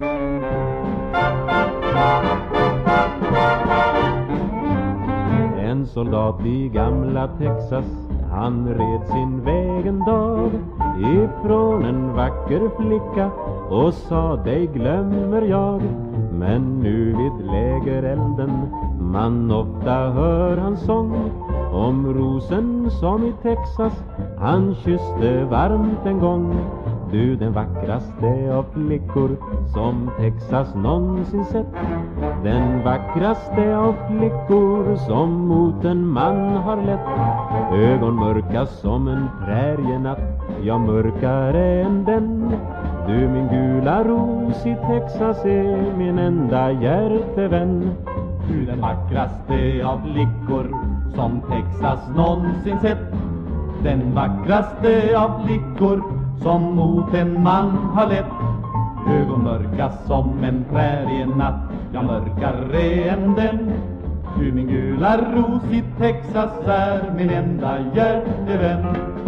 En soldat i gamla Texas, han red sin väg en dag ifrån en vacker flicka och sa: dig glömmer jag. Men nu vid lägerelden man ofta hör hans sång om rosen som i Texas han kysste varmt en gång. Du, den vackraste av flickor som Texas någonsin sett, den vackraste av flickor som mot en man har lett. Ögon mörka som en prärienatt, ja, mörkare än den. Du, min gula ros i Texas är min enda hjärtevän. Du, den vackraste av flickor som Texas någonsin sett, den vackraste av flickor som mot en man har lett. Ögon mörka som en prärienatt, ja, mörkare än den. Du, min gula ros i Texas är min enda hjärtevän.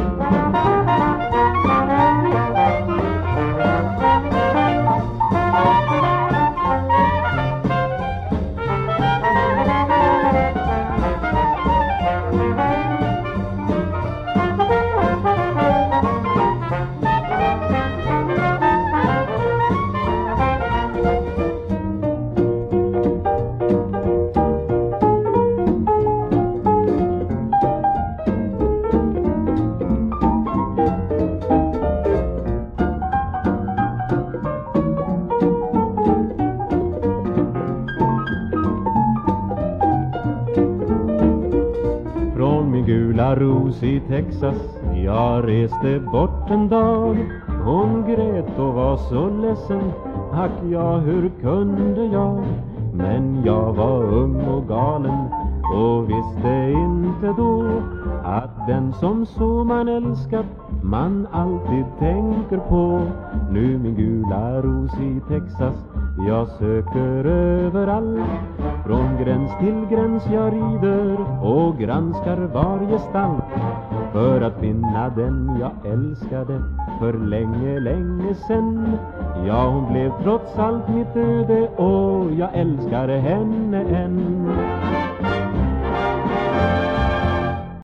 Gula ros i Texas, jag reste bort en dag. Hon grät och var så ledsen, ack ja, hur kunde jag? Men jag var ung och galen och visste inte då att den som så man älskat man alltid tänker på. Nu, min gula ros i Texas, jag söker överallt. Från gräns till gräns jag rider och granskar varje stall för att finna den jag älskade för länge, länge sen. Ja, hon blev trots allt mitt öde och jag älskar henne än.